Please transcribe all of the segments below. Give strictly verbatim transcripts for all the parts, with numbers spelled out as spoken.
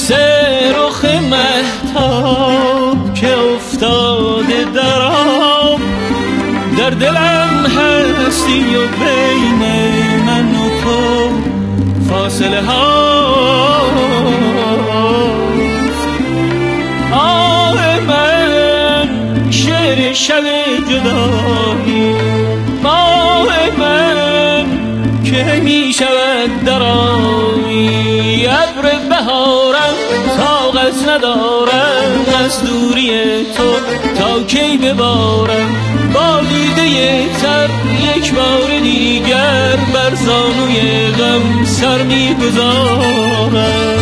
عکس رخ مهتاب که افتاده در آب، در دلم هستی و بین من و تو فاصله هاست. آه من شعر شب جدایی، ماه من که می شود در آیی، ابر بهارم طاقت ندارم از دوری تو تا کی ببارم با دیده تر یک بار دیگر بر زانوی غم سر می گذارم.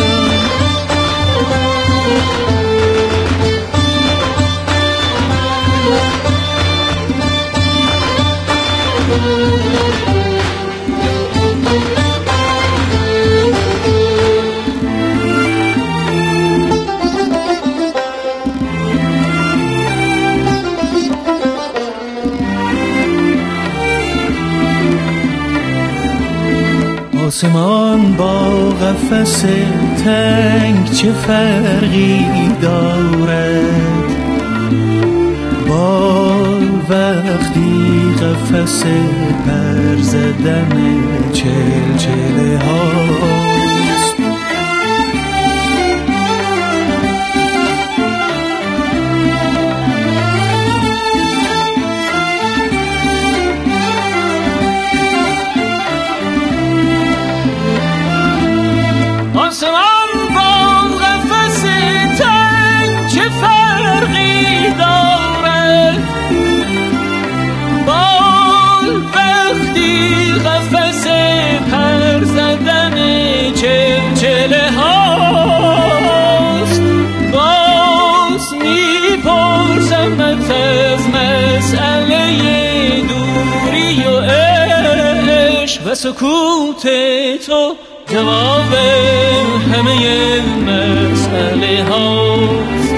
آسمان با قفس تنگ چه فرقی دارد، بال وقتی قفس پر زدن چلچله هاست. آسمان با قفس تنگ چه فرقی دارد، بال وقتی قفس پر زدن چلچله هاست. باز میپرسمت از مسئله دوری و عشق و سکوت تو جواب همه مسئله هاست.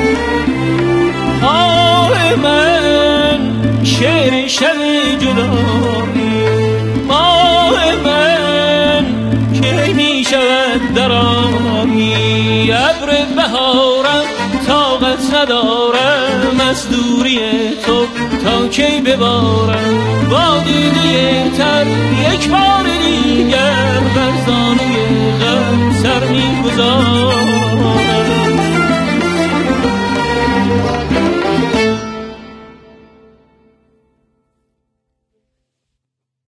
آه من شعر شب جدایی، ماه من که می شود در آیی، ابر بهارم طاقت ندارم از دوری تو تا کی ببارم با دیده تر یک بار دیگر بر زانوی غم سر می گذارم.